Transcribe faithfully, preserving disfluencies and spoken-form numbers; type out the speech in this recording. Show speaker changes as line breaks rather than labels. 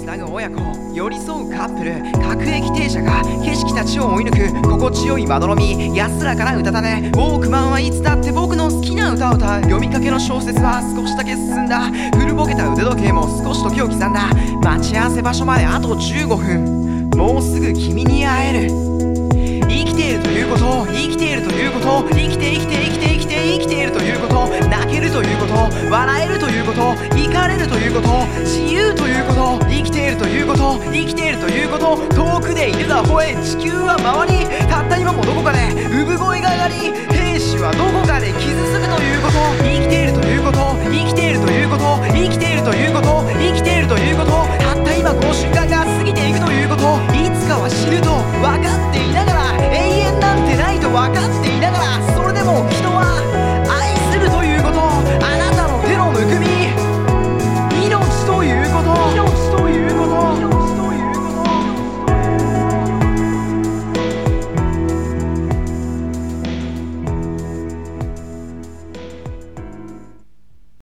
つなぐ親子、寄り添うカップル、各駅停車が景色たちを追い抜く心地よいまどろみ、安らかな歌だね。ウォークマンはいつだって僕の好きな歌を歌う。読みかけの小説は少しだけ進んだ。古ぼけた腕時計も少し時を刻んだ。待ち合わせ場所まであとじゅうごふん、もうすぐ君に会える。生きているということ、生きているということ、生きて生きて生きて生きて生きているということ、泣けるということ、笑えるということ、怒れるということ、自由ということ、生きているということ、生きているということ、遠くで犬が吠え地球は回り、たった今もどこかで産声が上がり、兵士はどこかで傷つくということ、生きているということ、